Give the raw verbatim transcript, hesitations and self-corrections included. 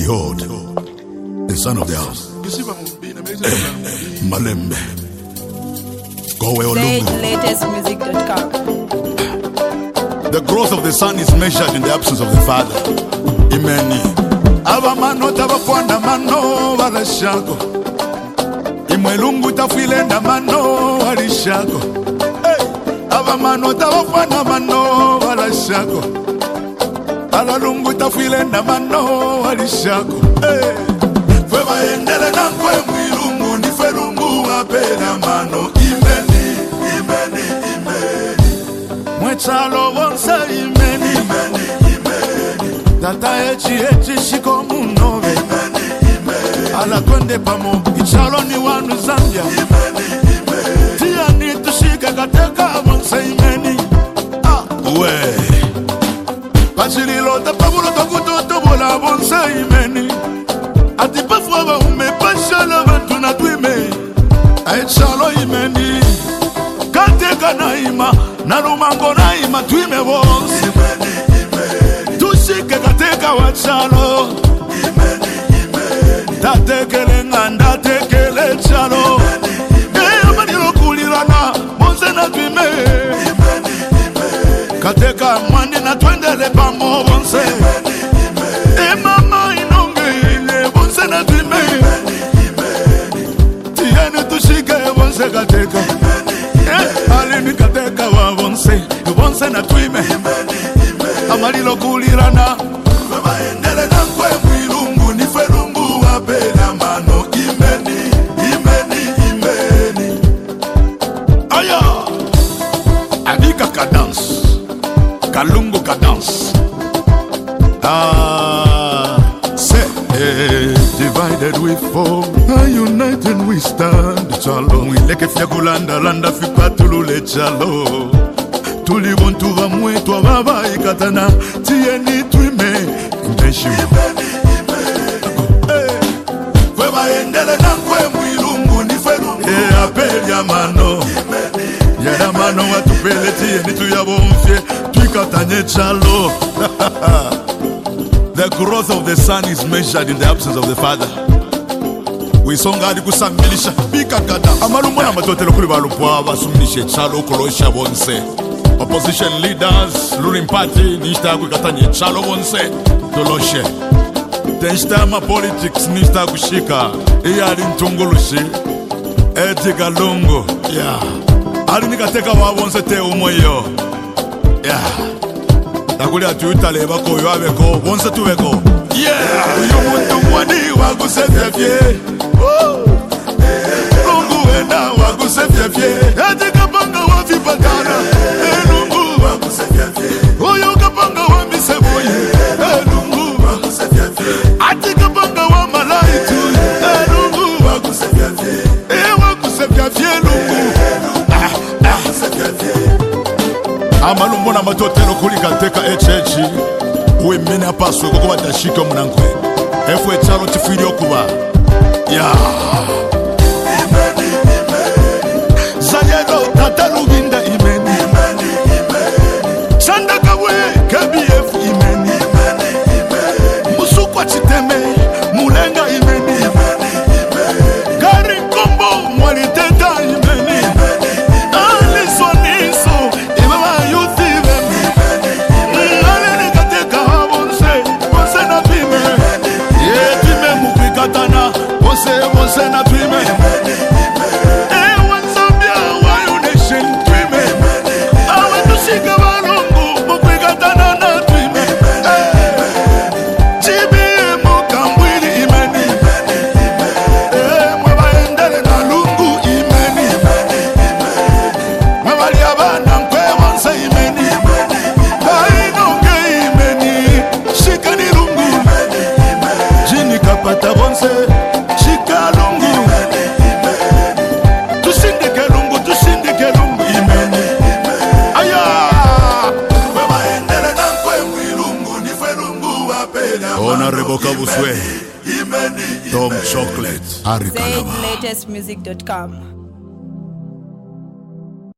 Behold, the son of the house. Malembe. Go away, Olungu. latest music dot com. The growth of the son is measured in the absence of the father. Imeni. Aba mano tabakwanda mano walashako. Imwelungu tafilenda mano walishako. Hey. Aba mano tabakwanda mano walashako. Alalungu tafilenda mano walishako. Hey. Feba endele na kwe mwilungu ni felungu wapela mano. Imeni, imeni, imeni. Mwechalo wonsa imeni, imeni, imeni. Tata echi echi shiko munobe, imeni, imeni. Ala twende pamo, ichalo ni wanu Zambia, imeni, imeni. Tia ni tushike kateka wonsa imeni. Ah, uwe Pachililo tapabulo tokutoto bola wonsa imeni. Ati pafwa ba ume pashala bantu na twime. Aichalo imeni. Kateka naima na lumango naima twime wonsi. Imeni, imeni. Tushike kateka wachalo. Imeni, imeni. Tatekele nganda tekele chalo. Imeni, imeni. Eya manilo kulirana monse na twime. Imeni, imeni. Kateka mwandi na twendele pamo wonse. Imeni, imeni. E mama inonge ile wonse na twime. Imeni, imeni. Tiene tushike wonse kateka. Imeni, imeni. Alini kateka wa wonse. Wonse na twime. Imeni, imeni. Amalilo kulirana. Kweba endele na kwe mwilungu ni felungu wapela mano. Imeni, imeni, imeni. Aya. Adika ka dance. Kalungu ka dance. Ah. Say, eh, divided we fall, united we stand. Chalo, mwileke fya kulanda landa fikatulule chalo. Tuli bontu va mwetu baba ikatana. Tieni twime mbeshu. Imeni, imeni. Kweba endele na kwe mwilungu ni felungu. Eh, apeli ya mano. Imeni. Yada mano watupele tieni tuyabomfye. Tuikatanye chalo. The growth of the son is measured in the absence of the father. We songa adi kusamilisha bika kada. Amalumu na matotelo kuli balupwa basumilishe chalo kolosha bonse. Opposition leaders, ruling party, nishta kukatanye chalo bonse. Doloshe. Tenshta ma politics nishta kushika. Iya adi ntungulushi. Eti galungu. Yeah. Adi nikateka wabonse te umoyo. Yeah. Nakuli atuyutale bako yuabeko, wonse tuweko. Yeah! Uyu muntu mwani wagusefyefye. Lungu wenda wagusefyefye. Eti kapanga wafipatana. Lungu wagusefyefye. Uyu kapanga wamiseboye. Lungu wagusefyefye. Ati kapanga wamalaitu. Lungu wagusefyefye. Wagusefyefye lungu. Ah, ah. Amalumbo na matotelo kuli kateka echechi. Uwe mene apaswe koko batashika munankwe. Efwe chalo tifiri okuba. Ya Imeni, imeni. Zayado tatalu binda imeni. Imeni, imeni. Chanda kawe kebi efu imeni. Imeni, imeni. Musukwa chiteme mulenga imeni. Imeni, imeni. Gari kombo mwaliteta imeni. Imeni, imeni. Aliso niso imama yuthi imeni. Imeni, imeni. Alini kateka wabonse bonse na twime. Ye twime mukikatana bonse bonse na twime. Imeni, imeni. E wanzambia wayu nation twime. Imeni, imeni. Awe tushika balungu mukikatana na twime. Imeni, imeni. Chibi mukambwili imeni. Imeni, imeni. E mwaba endele na lungu imeni. Imeni, imeni. Mwabali abana nkwe bonse imeni. Imeni, imeni. Ainonge imeni. Shika ni lungu. Imeni, imeni. Jini kapata bonse. Shika lungu. Imeni, imeni. Tushindike lungu, tushindike lungu imeni. Imeni. Aya. Kweba endele na nkwe mwilungu ni felungu wapela. Honorable Kabuswe. Imeni, imeni. Tom Chocolate. Ari Kalaba. latest music dot com.